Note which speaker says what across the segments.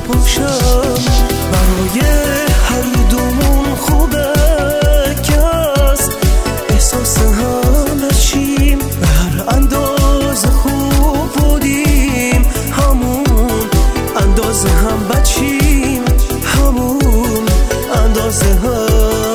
Speaker 1: باشم. برای هر دومون خوبه که از احساس هم بچیم، به هر اندازه خوب بودیم همون اندازه هم بچیم، همون اندازه هم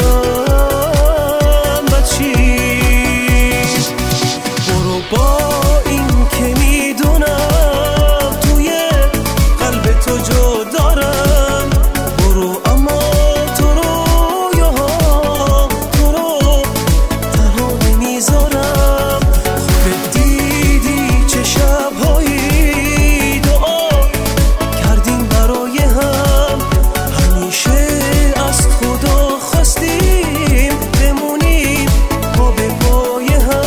Speaker 1: بچیم. برو با این که میدونم توی قلب تو جا دارم، برو اما تو رو تنها نمیذارم. خودت دیدی چه شبهایی دعا کردیم برای هم، همیشه از خدا خواستیم بمونیم پا به پای هم.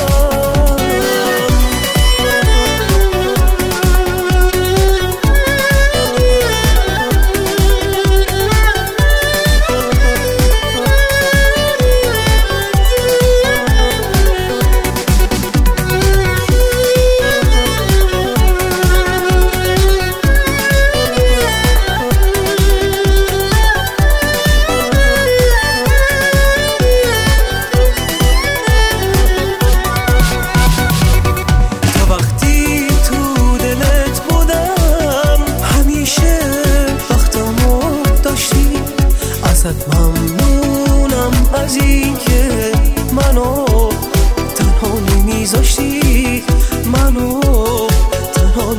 Speaker 1: ممنونم از این که منو تنها نمیذاشتی، منو تنها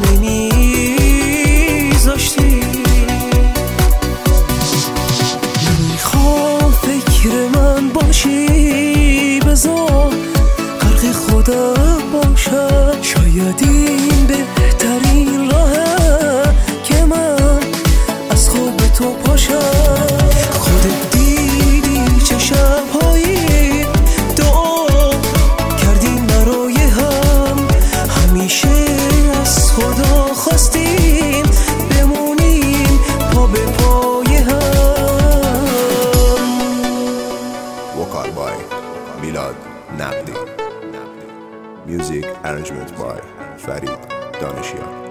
Speaker 1: نمیذاشتی. نمیخوام فکر من باشی، بذار غرق خودم باشم. شاید این بهترین راهه که من از خواب تو پاشم. خودت دیدی چه شبهایی دعا کردیم برای هم، همیشه از خدا خواستیم بمونیم پا به پای هم.
Speaker 2: وکال بای میلاد نقدی. میوزیک ارنجمنت بای فرید دانشیار.